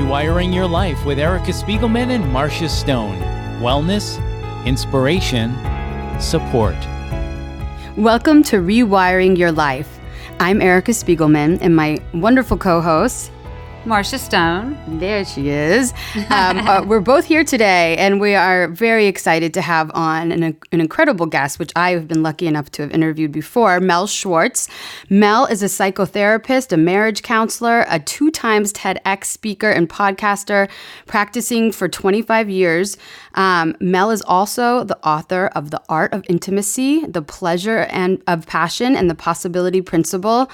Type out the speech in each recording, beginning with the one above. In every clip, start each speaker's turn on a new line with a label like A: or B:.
A: Rewiring Your Life with Erica Spiegelman and Marcia Stone. Wellness, inspiration, support.
B: Welcome to Rewiring Your Life. I'm Erica Spiegelman, and my wonderful co-host,
C: Marcia Stone.
B: There she is. We're both here today, and we are very excited to have on an incredible guest, which I have been lucky enough to have interviewed before, Mel Schwartz. Mel is a psychotherapist, a marriage counselor, a 2-time TEDx speaker and podcaster, practicing for 25 years. Mel is also the author of The Art of Intimacy, The Pleasure and of Passion, and The Possibility Principle.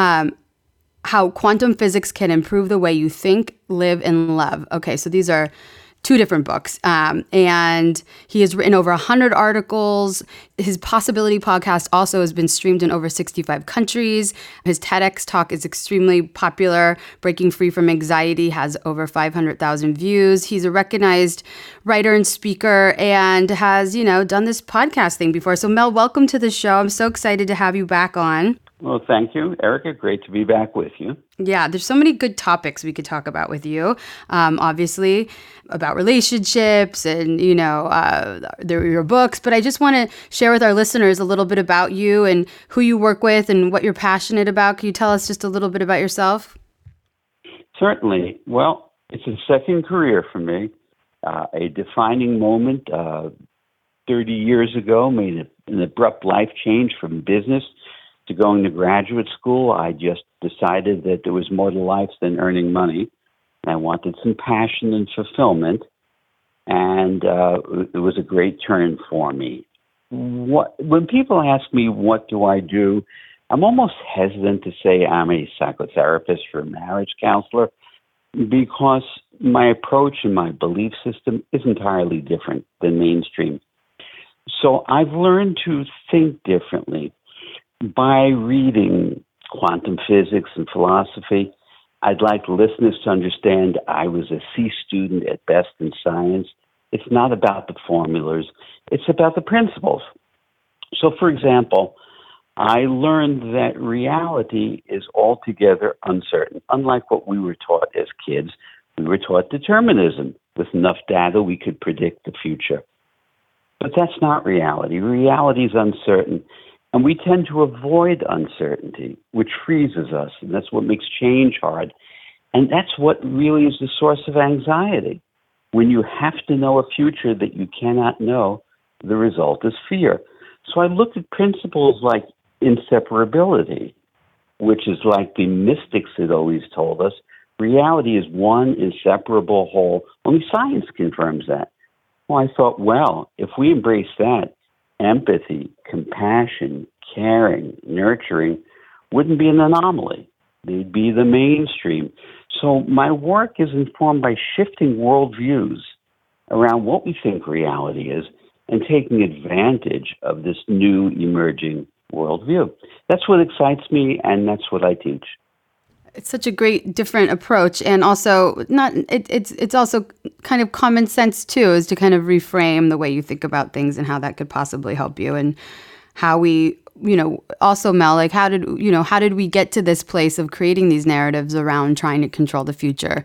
B: How quantum physics can improve the way you think, live, and love. Okay, so these are 2 different books. And he has written over 100 articles. His Possibility podcast also has been streamed in over 65 countries. His TEDx talk is extremely popular. Breaking Free from Anxiety has over 500,000 views. He's a recognized writer and speaker and has, done this podcast thing before. So Mel, welcome to the show. I'm so excited to have you back on.
D: Well, thank you, Erica. Great to be back with you.
B: Yeah, there's so many good topics we could talk about with you. Obviously, about relationships and, your books. But I just want to share with our listeners a little bit about you and who you work with and what you're passionate about. Can you tell us just a little bit about yourself?
D: Certainly. Well, it's a second career for me. A defining moment 30 years ago made an abrupt life change from business to going to graduate school. I just decided that there was more to life than earning money. I wanted some passion and fulfillment, and it was a great turn for me. When people ask me what do I do, I'm almost hesitant to say I'm a psychotherapist or a marriage counselor because my approach and my belief system is entirely different than mainstream. So I've learned to think differently. By reading quantum physics and philosophy, I'd like listeners to understand I was a C student at best in science. It's not about the formulas. It's about the principles. So, for example, I learned that reality is altogether uncertain. Unlike what we were taught as kids, we were taught determinism. With enough data, we could predict the future. But that's not reality. Reality is uncertain. And we tend to avoid uncertainty, which freezes us, and that's what makes change hard. And that's what really is the source of anxiety. When you have to know a future that you cannot know, the result is fear. So I looked at principles like inseparability, which is like the mystics had always told us. Reality is one inseparable whole. Only science confirms that. Well, I thought, if we embrace that, empathy, compassion, caring, nurturing wouldn't be an anomaly. They'd be the mainstream. So my work is informed by shifting worldviews around what we think reality is and taking advantage of this new emerging worldview. That's what excites me, and that's what I teach.
B: It's such a great different approach, and also it's also kind of common sense too, is to kind of reframe the way you think about things and how that could possibly help you, and how we, also Mel, like how did we get to this place of creating these narratives around trying to control the future?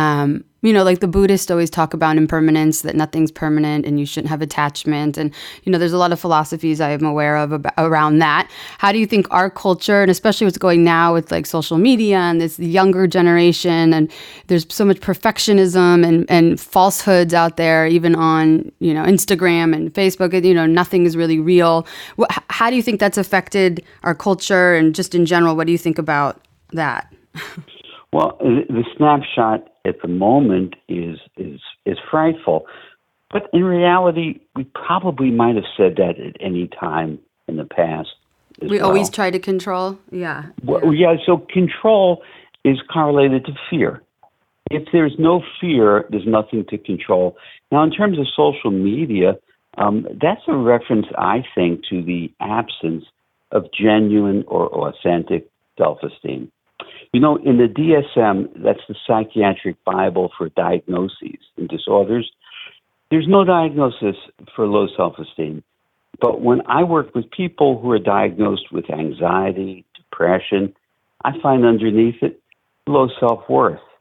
B: Like the Buddhists always talk about impermanence, that nothing's permanent and you shouldn't have attachment. And, there's a lot of philosophies I am aware of around that. How do you think our culture, and especially what's going now with like social media and this younger generation, and there's so much perfectionism and falsehoods out there, even on, Instagram and Facebook, nothing is really real. How do you think that's affected our culture and just in general? What do you think about that?
D: Well, the snapshot at the moment is frightful. But in reality, we probably might have said that at any time in the past.
B: We always try to control? Yeah.
D: So control is correlated to fear. If there's no fear, there's nothing to control. Now, in terms of social media, that's a reference, I think, to the absence of genuine or authentic self-esteem. In the DSM, that's the Psychiatric Bible for diagnoses and disorders, there's no diagnosis for low self-esteem. But when I work with people who are diagnosed with anxiety, depression, I find underneath it low self-worth.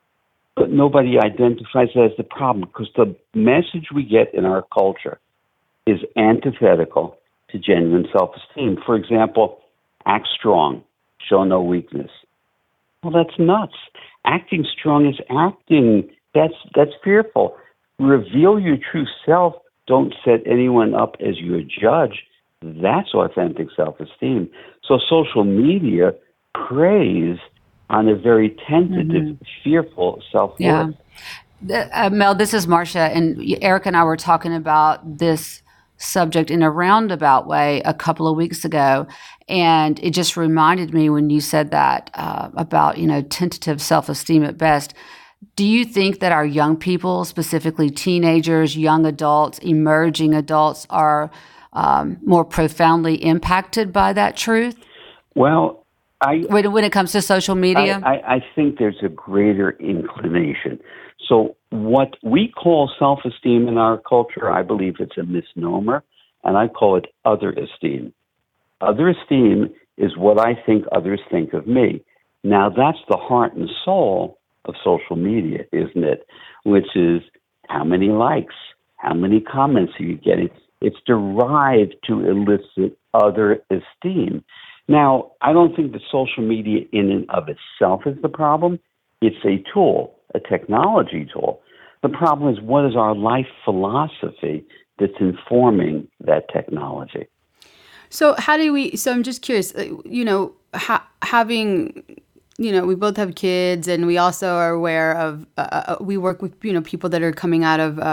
D: but nobody identifies it as the problem because the message we get in our culture is antithetical to genuine self-esteem. For example, act strong, show no weakness. Well, that's nuts. Acting strong is acting. That's fearful. Reveal your true self. Don't set anyone up as your judge. That's authentic self-esteem. So social media preys on a very tentative, fearful self-worth.
C: Mel, this is Marcia, and Eric and I were talking about this subject in a roundabout way a couple of weeks ago, and it just reminded me when you said that about tentative self-esteem at best. Do you think that our young people, specifically teenagers, young adults, emerging adults, are more profoundly impacted by that truth?
D: Well,
C: when it comes to social media?
D: I think there's a greater inclination. So what we call self-esteem in our culture, I believe it's a misnomer, and I call it other esteem. Other esteem is what I think others think of me. Now, that's the heart and soul of social media, isn't it? Which is how many likes, how many comments are you getting? It's derived to elicit other esteem. Now, I don't think that social media in and of itself is the problem. It's a tool, a technology tool. The problem is, what is our life philosophy that's informing that technology?
B: So I'm just curious, having, we both have kids, and we also are aware of, we work with, people that are coming out of,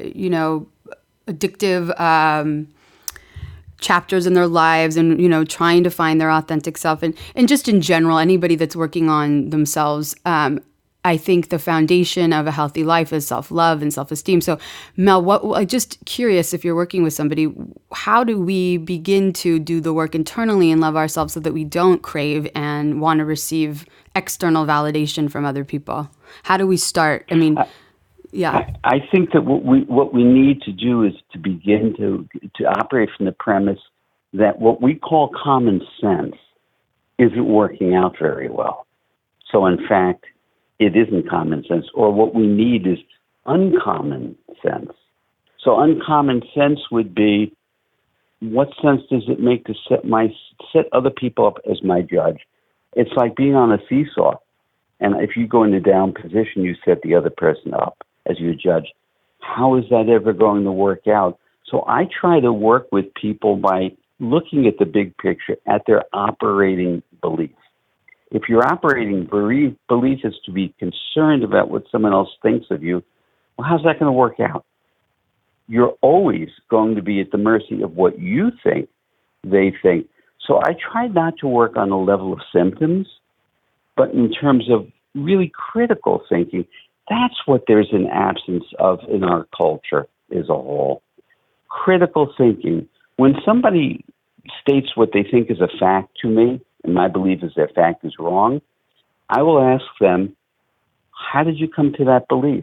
B: addictive chapters in their lives, and trying to find their authentic self, and just in general, anybody that's working on themselves. I think the foundation of a healthy life is self-love and self-esteem. So, Mel, I'm just curious, if you're working with somebody, how do we begin to do the work internally and love ourselves so that we don't crave and want to receive external validation from other people? How do we start? I mean, yeah.
D: I think that what we need to do is to begin to operate from the premise that what we call common sense isn't working out very well. So in fact, it isn't common sense, or what we need is uncommon sense. So uncommon sense would be, what sense does it make to set other people up as my judge? It's like being on a seesaw. And if you go in a down position, you set the other person up as your judge. How is that ever going to work out? So I try to work with people by looking at the big picture, at their operating beliefs. If your operating belief is to be concerned about what someone else thinks of you, well, how's that going to work out? You're always going to be at the mercy of what you think they think. So I try not to work on a level of symptoms, but in terms of really critical thinking. That's what there's an absence of in our culture as a whole. Critical thinking. When somebody states what they think is a fact to me, and my belief is their fact is wrong, I will ask them, how did you come to that belief?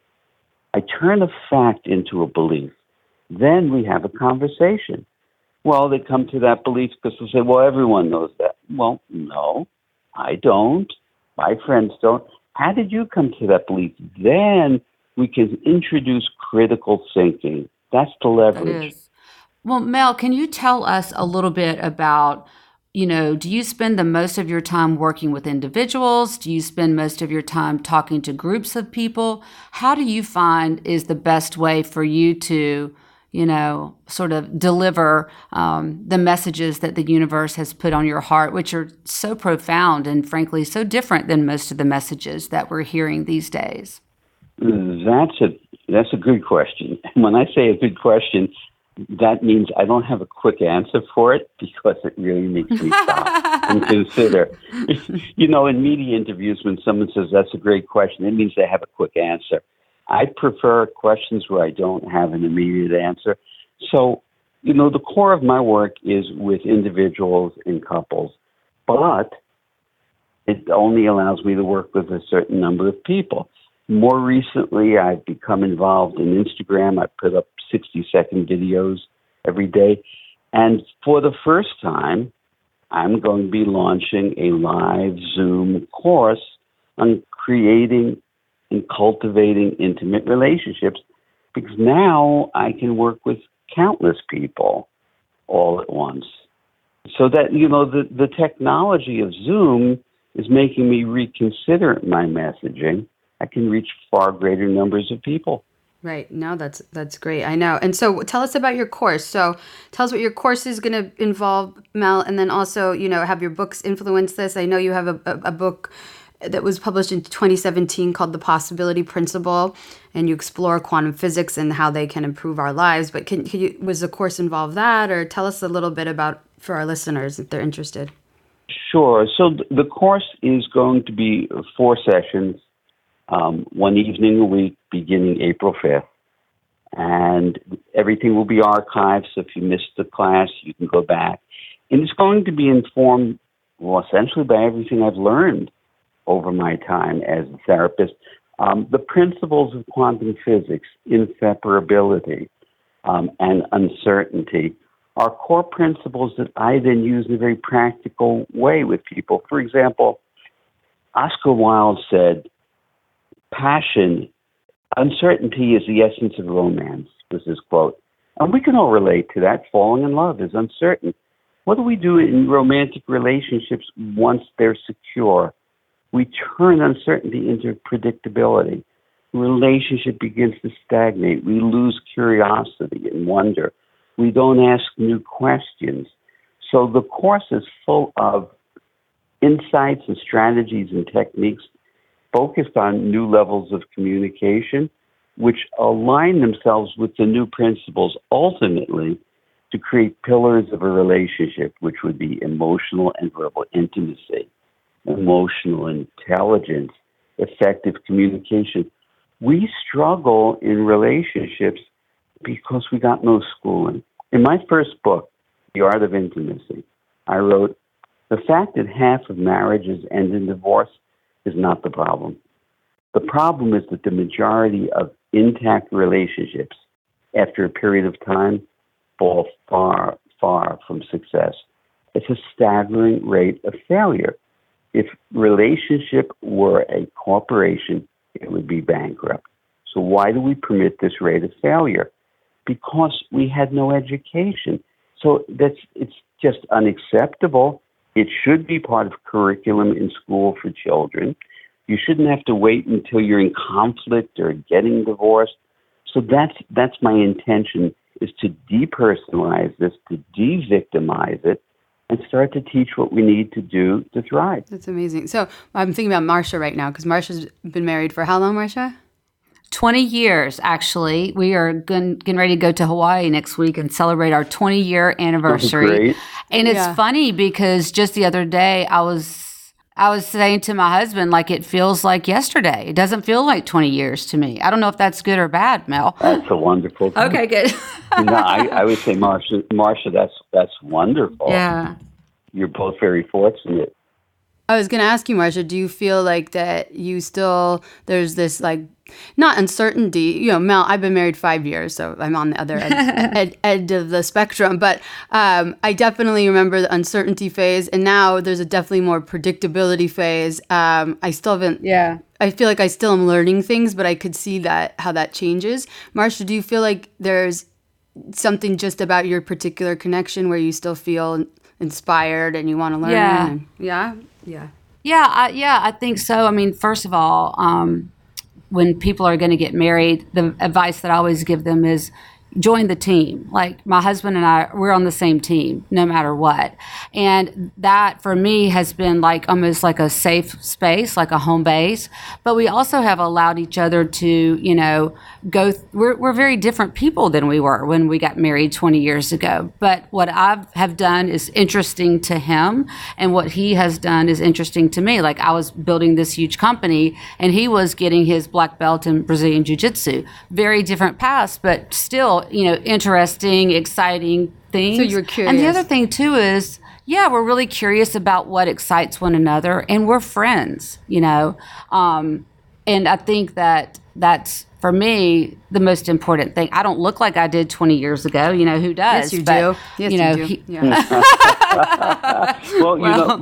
D: I turn a fact into a belief. Then we have a conversation. Well, they come to that belief because they say, well, everyone knows that. Well, no, I don't. My friends don't. How did you come to that belief? Then we can introduce critical thinking. That's the leverage.
C: That is. Well, Mel, can you tell us a little bit about, do you spend the most of your time working with individuals? Do you spend most of your time talking to groups of people? How do you find is the best way for you to, sort of deliver the messages that the universe has put on your heart, which are so profound and frankly so different than most of the messages that we're hearing these days?
D: That's a good question. And when I say a good question, that means I don't have a quick answer for it because it really makes me stop and consider. In media interviews, when someone says that's a great question, it means they have a quick answer. I prefer questions where I don't have an immediate answer. So, the core of my work is with individuals and couples, but it only allows me to work with a certain number of people. More recently, I've become involved in Instagram. I put up 60-second videos every day. And for the first time, I'm going to be launching a live Zoom course on creating in cultivating intimate relationships, because now I can work with countless people all at once. So that, the technology of Zoom is making me reconsider my messaging. I can reach far greater numbers of people.
B: Right. No, that's great. I know. And so tell us about your course. So tell us what your course is going to involve, Mel, and then also, have your books influence this. I know you have a book that was published in 2017 called The Possibility Principle, and you explore quantum physics and how they can improve our lives. But was the course involve that, or tell us a little bit about, for our listeners, if they're interested?
D: Sure. So the course is going to be 4 sessions, one evening a week, beginning April 5th. And everything will be archived, so if you missed the class, you can go back. And it's going to be informed, essentially by everything I've learned over my time as a therapist. The principles of quantum physics, inseparability, and uncertainty are core principles that I then use in a very practical way with people. For example, Oscar Wilde said, uncertainty is the essence of romance, was his quote. And we can all relate to that. Falling in love is uncertain. What do we do in romantic relationships once they're secure? We turn uncertainty into predictability. The relationship begins to stagnate. We lose curiosity and wonder. We don't ask new questions. So the course is full of insights and strategies and techniques focused on new levels of communication, which align themselves with the new principles ultimately to create pillars of a relationship, which would be emotional and verbal intimacy, emotional intelligence, effective communication. We struggle in relationships because we got no schooling. In my first book, The Art of Intimacy, I wrote, the fact that half of marriages end in divorce is not the problem. The problem is that the majority of intact relationships, after a period of time, fall far, far from success. It's a staggering rate of failure. If relationship were a corporation, it would be bankrupt. So why do we permit this rate of failure? Because we had no education. So it's just unacceptable. It should be part of curriculum in school for children. You shouldn't have to wait until you're in conflict or getting divorced. So that's my intention, is to depersonalize this, to de-victimize it, and start to teach what we need to do to thrive.
B: That's amazing. So I'm thinking about Marsha right now, because Marsha's been married for how long, Marsha?
C: 20 years, actually. We are getting ready to go to Hawaii next week and celebrate our 20-year anniversary.
D: Great.
C: And it's funny because just the other day I was saying to my husband, like, it feels like yesterday. It doesn't feel like 20 years to me. I don't know if that's good or bad, Mel.
D: That's a wonderful thing.
C: Okay, good.
D: No, I would say, Marsha, that's wonderful.
C: Yeah.
D: You're both very fortunate.
B: I was going to ask you, Marsha, do you feel like that there's this, like, not uncertainty, Mel, I've been married 5 years, so I'm on the other edge of the spectrum, but I definitely remember the uncertainty phase, and now there's a definitely more predictability phase. I still haven't, I feel like I still am learning things, but I could see how that changes. Marsha, do you feel like there's something just about your particular connection where you still feel inspired and you want to learn?
C: Yeah, I think so. I mean, first of all, when people are going to get married, the advice that I always give them is join the team. Like, my husband and I, we're on the same team no matter what. And that for me has been like almost like a safe space, like a home base. But we also have allowed each other to, we're very different people than we were when we got married 20 years ago. But what I have done is interesting to him, and what he has done is interesting to me. Like, I was building this huge company and he was getting his black belt in Brazilian Jiu-Jitsu. Very different paths, but still, interesting, exciting things.
B: So you're curious.
C: And the other thing too is, we're really curious about what excites one another, and we're friends, and I think that's for me, the most important thing, I don't look like I did 20 years ago. You know, who does?
B: Yes, you do. Yes,
C: you know,
B: you do.
C: he-
B: Yeah.
D: Well,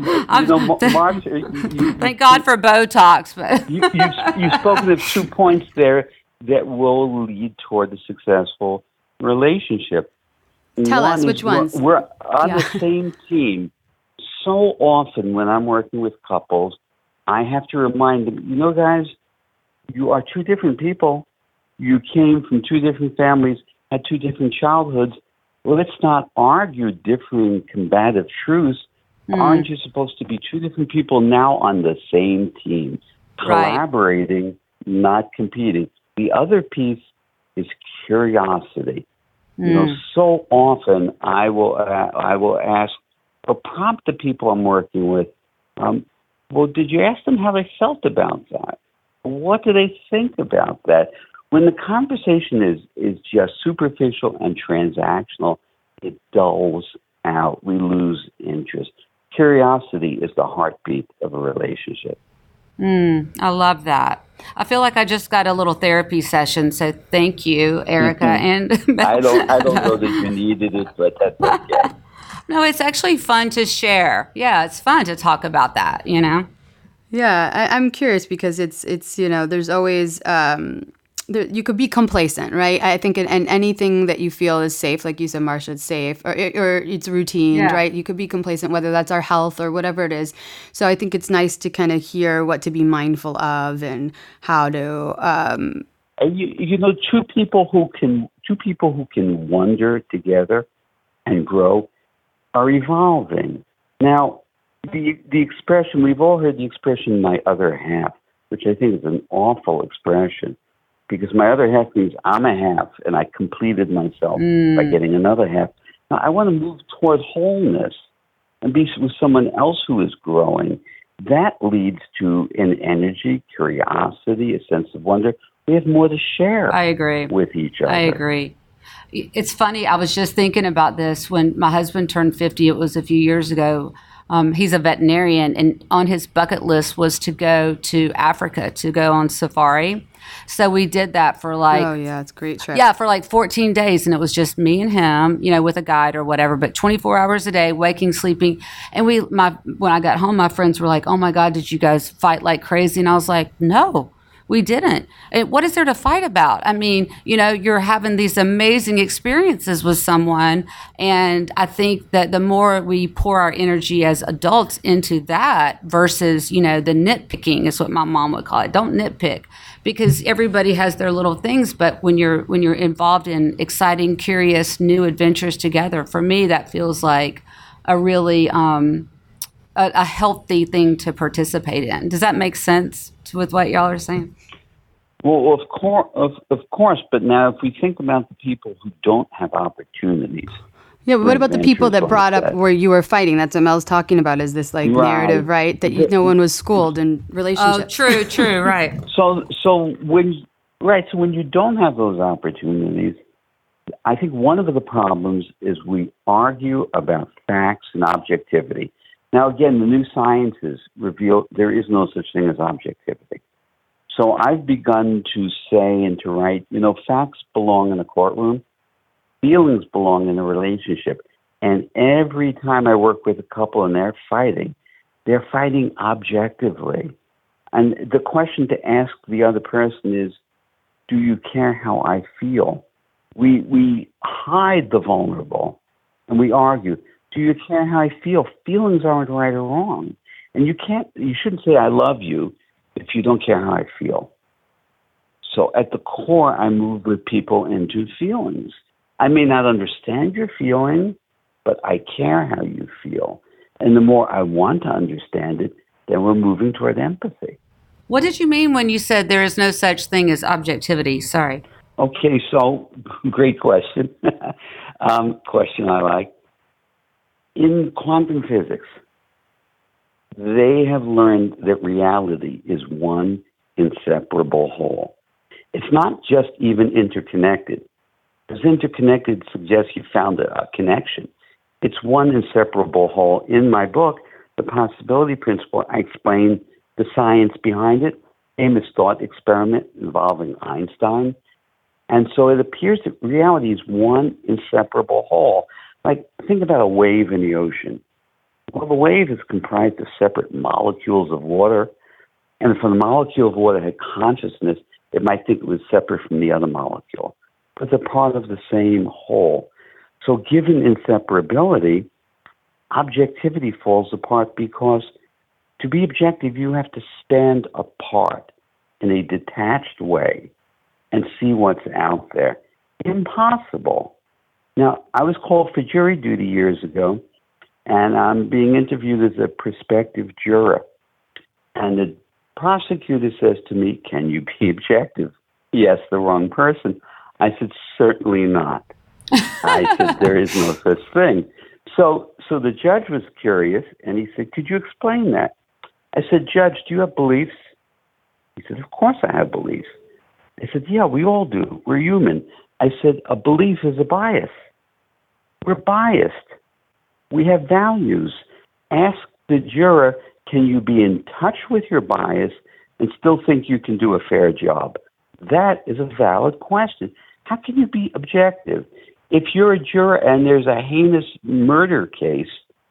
D: Mark,
C: thank God for Botox. But
D: you've spoken of 2 points there that will lead toward a successful relationship.
B: Tell us
D: One
B: which
D: is
B: ones.
D: We're on
B: Yeah.
D: the same team. So often when I'm working with couples, I have to remind them, guys, you are 2 different people. You came from 2 different families, had 2 different childhoods. Well, let's not argue differing combative truths. Aren't you supposed to be 2 different people now on the same team,
C: Right.
D: collaborating, not competing? The other piece is curiosity. So often I will ask or prompt the people I'm working with. Well, did you ask them how they felt about that? What do they think about that? When the conversation is just superficial and transactional, it dulls out. We lose interest. Curiosity is the heartbeat of a relationship.
C: I love that. I feel like I just got a little therapy session. So thank you, Erica. And
D: I don't know that you needed it, but that's okay.
C: no, it's actually fun to share. Yeah, it's fun to talk about that.
B: Yeah, I'm curious because it's there's always you could be complacent, right? I think in anything that you feel is safe, like you said, Marcia, it's safe or it's routine,
C: Yeah.
B: right? You could be complacent, whether that's our health or whatever it is. So I think it's nice to kind of hear what to be mindful of and how to.
D: And two people who can wonder together and grow are evolving. Now, the expression, we've all heard the expression "my other half," which I think is an awful expression, because my other half means I'm a half and I completed myself by getting another half. Now, I want to move toward wholeness and be with someone else who is growing. That leads to an energy, curiosity, a sense of wonder. We have more to share.
C: I agree.
D: With each other.
C: I agree. It's funny. I was just thinking about this when my husband turned 50. It was a few years ago. He's a veterinarian, and on his bucket list was to go to Africa to go on safari. So we did that for
B: Oh yeah, it's a great trip.
C: Yeah, for 14 days. And it was just me and him, with a guide or whatever, but 24 hours a day, waking, sleeping. And when I got home, my friends were like, "Oh my God, did you guys fight like crazy?" And I was like, "No, we didn't. What is there to fight about? I mean, you're having these amazing experiences with someone. And I think that the more we pour our energy as adults into that versus, the nitpicking is what my mom would call it. Don't nitpick, because everybody has their little things. But when you're involved in exciting, curious, new adventures together, for me, that feels like a really a healthy thing to participate in. Does that make sense with what y'all are saying?
D: Well, of course. But now, if we think about the people who don't have opportunities.
B: Yeah, but what about the people that brought up where you were fighting? That's what Mel's talking about, is this narrative, right? That no one was schooled in relationships.
C: Oh, true, right.
D: So when you don't have those opportunities, I think one of the problems is we argue about facts and objectivity. Now, again, the new sciences reveal there is no such thing as objectivity. So I've begun to say and to write, facts belong in a courtroom. Feelings belong in a relationship. And every time I work with a couple and they're fighting objectively. And the question to ask the other person is, do you care how I feel? We hide the vulnerable and we argue. Do you care how I feel? Feelings aren't right or wrong. And you shouldn't say I love you if you don't care how I feel. So at the core, I move with people into feelings. I may not understand your feeling, but I care how you feel. And the more I want to understand it, then we're moving toward empathy.
C: What did you mean when you said there is no such thing as objectivity? Sorry.
D: Okay, so great question. Question I like. In quantum physics, they have learned that reality is one inseparable whole. It's not just even interconnected. Because interconnected suggests you found a connection. It's one inseparable whole. In my book, The Possibility Principle, I explain the science behind it. famous thought experiment involving Einstein. And so it appears that reality is one inseparable whole. Like, think about a wave in the ocean. Well, the wave is comprised of separate molecules of water. And if a molecule of water had consciousness, it might think it was separate from the other molecule. But they're part of the same whole. So given inseparability, objectivity falls apart because to be objective, you have to stand apart in a detached way and see what's out there. Impossible. Now, I was called for jury duty years ago, and I'm being interviewed as a prospective juror. And the prosecutor says to me, "Can you be objective?" He asked the wrong person. I said, "Certainly not." I said, "There is no such thing." So the judge was curious, and he said, "Could you explain that?" I said, "Judge, do you have beliefs?" He said, "Of course I have beliefs." I said, "Yeah, we all do. We're human." I said, "A belief is a bias. We're biased. We have values. Ask the juror, can you be in touch with your bias and still think you can do a fair job?" That is a valid question. How can you be objective? If you're a juror and there's a heinous murder case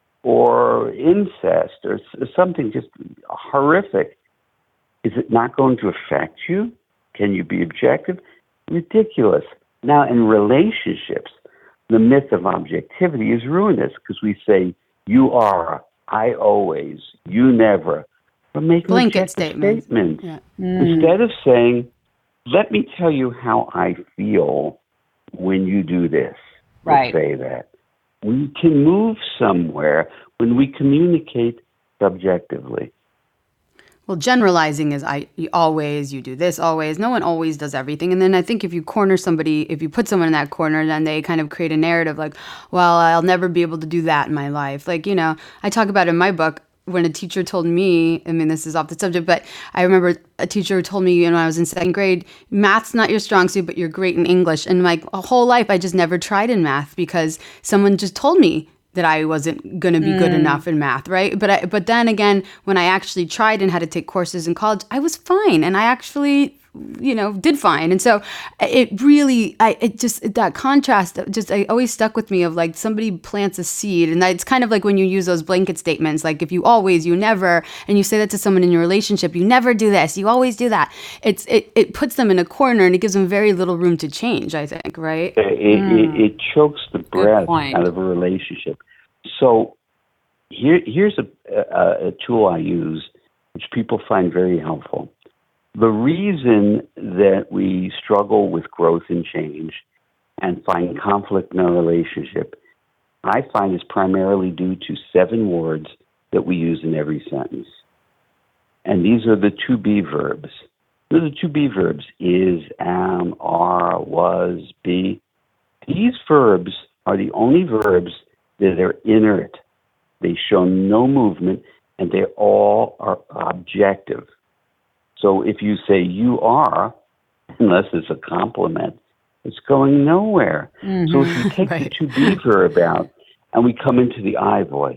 D: or incest or something just horrific, is it not going to affect you? Can you be objective? Ridiculous. Now, in relationships, the myth of objectivity is ruinous because we say, "You are, I always, you never." We're making
B: Blanket
D: statements.
B: Yeah.
D: Instead of saying, "Let me tell you how I feel when you do this."
C: Right.
D: We'll say that. We can move somewhere when we communicate subjectively.
B: Well, generalizing is you always, you do this always. No one always does everything. And then I think if you corner somebody, if you put someone in that corner, then they kind of create a narrative like, well, I'll never be able to do that in my life. Like, I talk about in my book when a teacher told me, I mean, this is off the subject, but I remember a teacher told me, when I was in second grade, math's not your strong suit, but you're great in English. And my whole life, I just never tried in math because someone just told me that I wasn't going to be good enough in math, right? But then again, when I actually tried and had to take courses in college, I was fine, and I actually, did fine. And so it really, that contrast I always stuck with me of like somebody plants a seed, and it's kind of like when you use those blanket statements, like if you always, you never, and you say that to someone in your relationship, you never do this, you always do that. It puts them in a corner and it gives them very little room to change, I think, right?
D: It chokes the breath out of a relationship. So here's a tool I use, which people find very helpful. The reason that we struggle with growth and change and find conflict in our relationship, I find is primarily due to 7 words that we use in every sentence. And these are the to be verbs. These are the to be verbs: is, am, are, was, be. These verbs are the only verbs that are inert. They show no movement, and they all are objective. So if you say you are, unless it's a compliment, it's going nowhere. So if you take the to be verb out and we come into the I voice,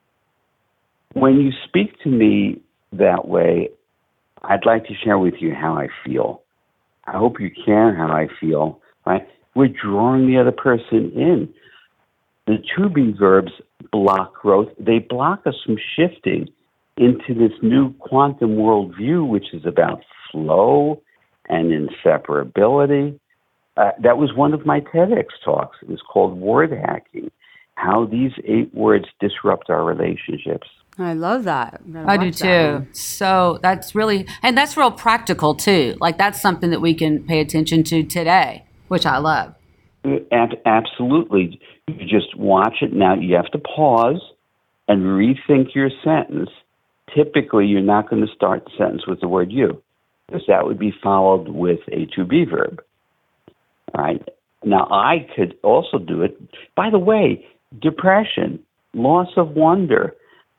D: when you speak to me that way, I'd like to share with you how I feel. I hope you care how I feel, right? We're drawing the other person in. The to be verbs block growth. They block us from shifting into this new quantum worldview, which is about flow and inseparability. That was one of my TEDx talks. It was called Word Hacking, how these 8 words disrupt our relationships.
B: I love that.
C: I do too. So that's really, and that's real practical too. Like that's something that we can pay attention to today, which I love.
D: Absolutely. You just watch it. Now you have to pause and rethink your sentence. Typically, you're not going to start the sentence with the word you, because that would be followed with a to be verb. All right. Now, I could also do it. By the way, depression, loss of wonder.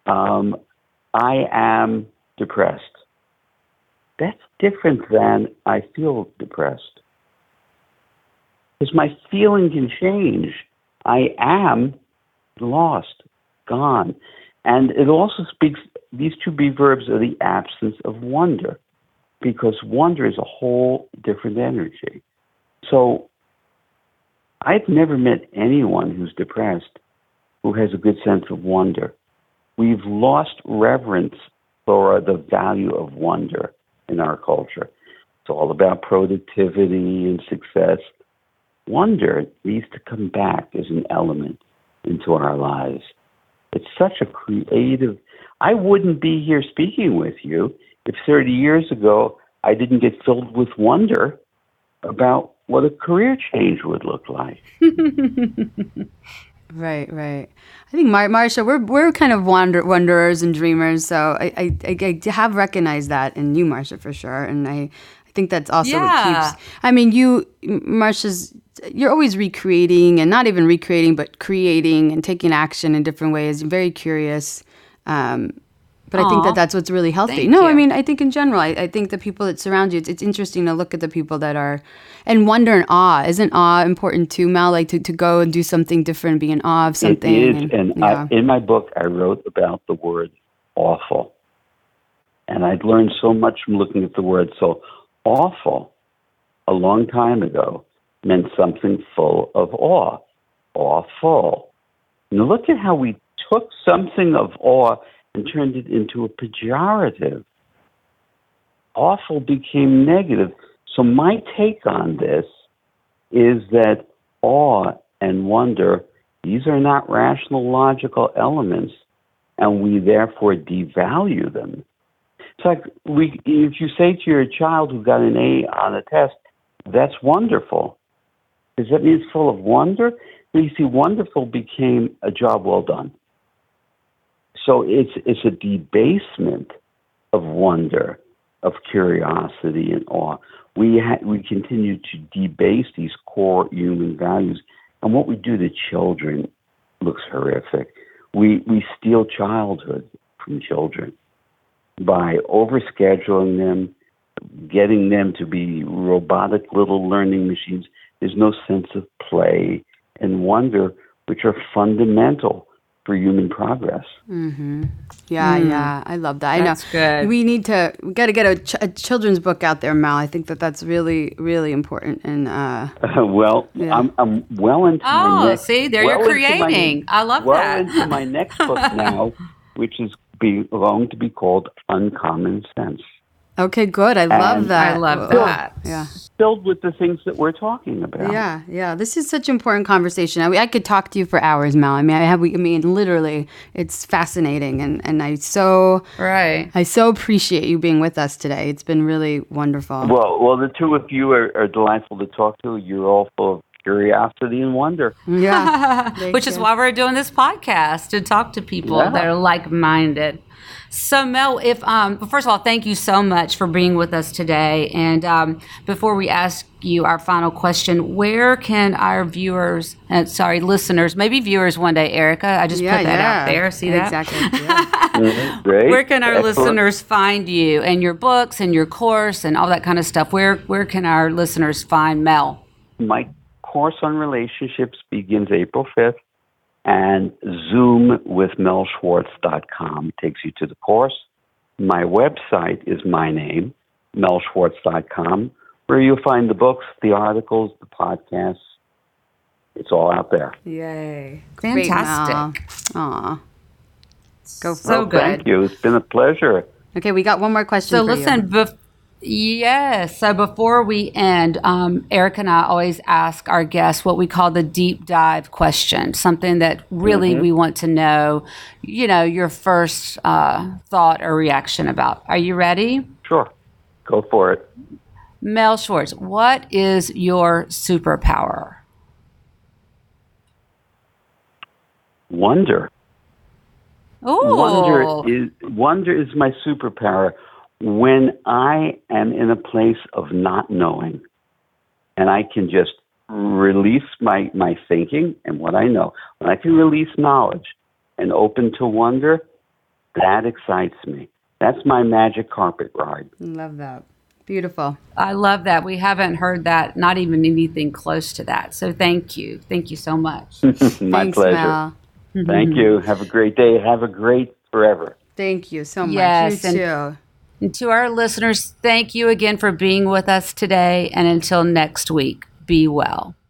D: I am depressed. That's different than I feel depressed. Because my feeling can change. I am lost, gone. And it also speaks, these to be verbs are the absence of wonder. because wonder is a whole different energy. So I've never met anyone who's depressed who has a good sense of wonder. We've lost reverence for the value of wonder in our culture. It's all about productivity and success. Wonder needs to come back as an element into our lives. It's such a creative... I wouldn't be here speaking with you if 30 years ago I didn't get filled with wonder about what a career change would look like.
B: Right. I think Marcia, we're kind of wanderers and dreamers. So I have recognized that in you, Marcia, for sure. And I think that's also what keeps. I mean, you're always recreating, and not even recreating, but creating and taking action in different ways. Very curious. But I think that's what's really healthy.
C: Thank you.
B: I mean, I think in general, I think the people that surround you, it's interesting to look at the people that are, and wonder and awe. Isn't awe important too, Mel? Like to go and do something different, be in awe of something.
D: It is. In my book, I wrote about the word awful. And I'd learned so much from looking at the word. So awful, a long time ago, meant something full of awe. Awful. Now look at how we took something of awe and turned it into a pejorative. Awful became negative. So my take on this is that awe and wonder, these are not rational, logical elements, and we therefore devalue them. It's like if you say to your child who got an A on a test, that's wonderful. Does that mean it's full of wonder? But you see, wonderful became a job well done. So it's a debasement of wonder, of curiosity and awe. We continue to debase these core human values, and what we do to children looks horrific. We steal childhood from children by overscheduling them, getting them to be robotic little learning machines. There's no sense of play and wonder, which are fundamental for human progress.
B: Mm-hmm. Yeah, I love that.
C: That's good.
B: We got to get a children's book out there, Mal. I think that's really, really important. And
D: well, yeah. I'm well into my next.
C: See, there you're creating. I love that.
D: Into my next book now, which is going to be called Uncommon Sense.
B: Okay, good. I love that.
C: I love that.
B: Yeah.
D: Filled with the things that we're talking about.
B: Yeah. This is such an important conversation. I could talk to you for hours, Mel. I mean, literally, it's fascinating, and I so appreciate you being with us today. It's been really wonderful.
D: Well, the two of you are delightful to talk to. You're all full of curiosity and wonder.
B: Yeah,
C: which is why we're doing this podcast, to talk to people that are like-minded. So Mel, first of all, thank you so much for being with us today. And before we ask you our final question, where can our listeners, maybe viewers one day, Erica, I just put that out there. See that?
B: Exactly. Yeah.
D: Great.
C: Where can our listeners find you and your books and your course and all that kind of stuff? Where can our listeners find Mel?
D: My course on relationships begins April 5th. And zoomwithmelschwartz.com takes you to the course. My website is my name, melschwartz.com, where you'll find the books, the articles, the podcasts. It's all out there.
B: Yay.
C: Fantastic.
B: Aw. Go for
C: so
B: it.
C: good.
D: Thank you. It's been a pleasure.
B: Okay, we got one more question for you.
C: So before we end, Eric and I always ask our guests what we call the deep dive question, something that really we want to know, your first thought or reaction about. Are you ready?
D: Sure. Go for it.
C: Mel Schwartz, what is your superpower?
D: Wonder.
C: Oh.
D: Wonder is my superpower. When I am in a place of not knowing, and I can just release my thinking and what I know, when I can release knowledge and open to wonder, that excites me. That's my magic carpet ride.
B: Love that. Beautiful.
C: I love that. We haven't heard that, not even anything close to that. So thank you. Thank you so much.
D: My
B: Thanks,
D: pleasure.
B: Mel.
D: Thank you. Have a great day. Have a great forever.
B: Thank you so much.
C: Yes,
B: You too.
C: And to our listeners, thank you again for being with us today. And until next week, be well.